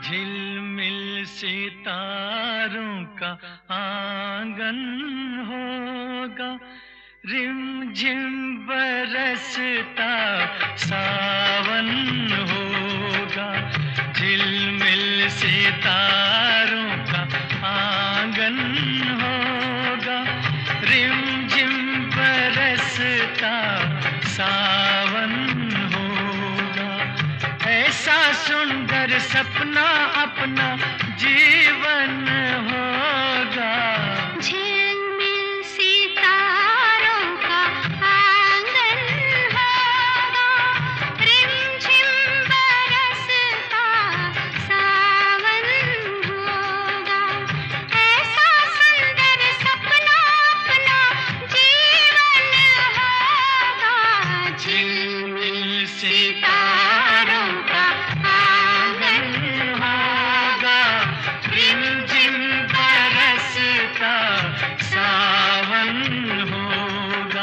झिलमिल सितारों का आंगन होगा, रिमझिम बरसता सावन होगा। झिलमिल सितारों का आंगन होगा, रिमझिम बरसता सावन होगा। ऐसा सुंदर सपना अपना जीवन होगा। झिलमिल सितारों का आंगन होगा, रिमझिम बरसता सावन होगा। ऐसा सुंदर सपना अपना जीवन होगा। झिलमिल सितारों का आंगन होगा, रिमझिम बरसता सावन होगा।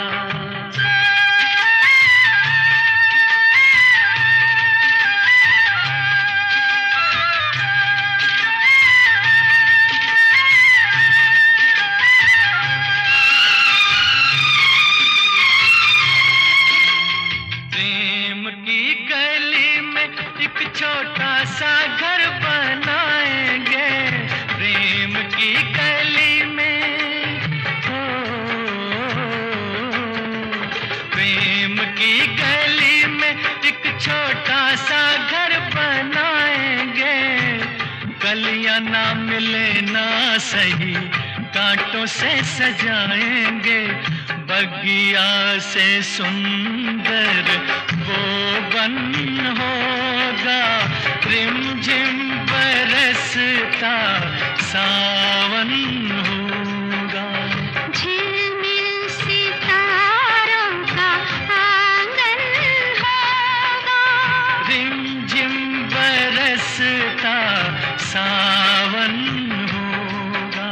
प्रेम की गली में एक छोटा सा घर बनाएंगे, प्रेम की गली में हो, प्रेम की गली में एक छोटा सा घर बनाएंगे। कलियां ना मिले ना सही, कांटों से सजाएंगे। बगिया से सुंदर वो बन होगा, रिमझिम बरसता सावन होगा। झिलमिल सितारों का आंगन होगा, रिमझिम बरसता सावन होगा।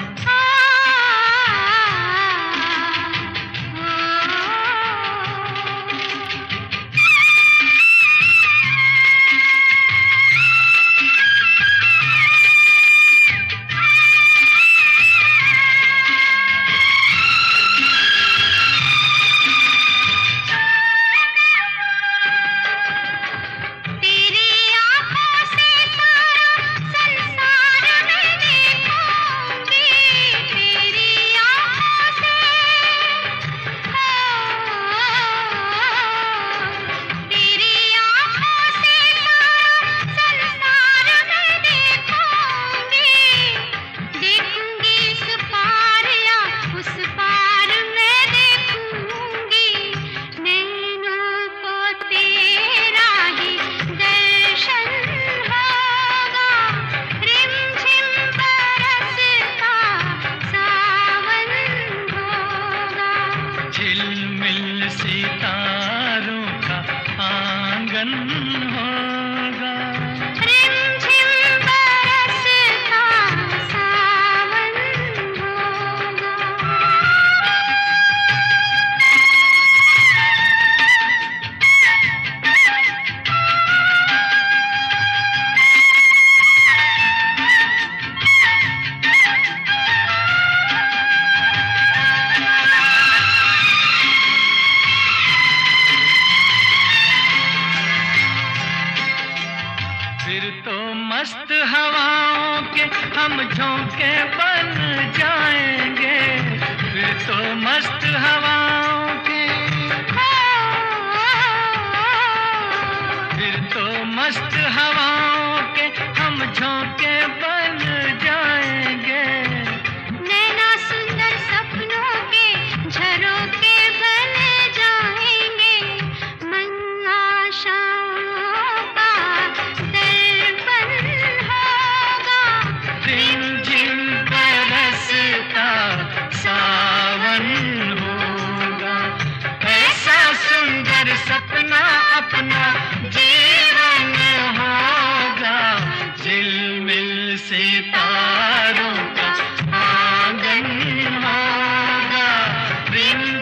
तेरी आँखों से सारा संसार मैं देखूंगी, तेरी आँखों से तेरी आँखों से सारा संसार मैं देखूंगी। देखूंगी इस पार या उस पार मैं देखूंगी। नैनों को तेरा ही दर्शन होगा, रिमझिम बरसता सावन होगा। झिलमिल सितारों का आंगन होगा, रिमझिम बरसता सावन होगा। फिर तो मस्त हवाओं के हम झोंके बन जाएंगे। फिर तो मस्त हवाओं के, फिर तो मस्त हवाओं के हम झोंके बन जाएंगे। नैना सुंदर सपनों के झरोखे बन जाएंगे। मन आशाओं का दर्पण होगा, रिमझिम बरसता सावन होगा। ऐसा सुंदर सपना अपना जीवन होगा। झिलमिल सितारों का आंगन होगा, रिमझिम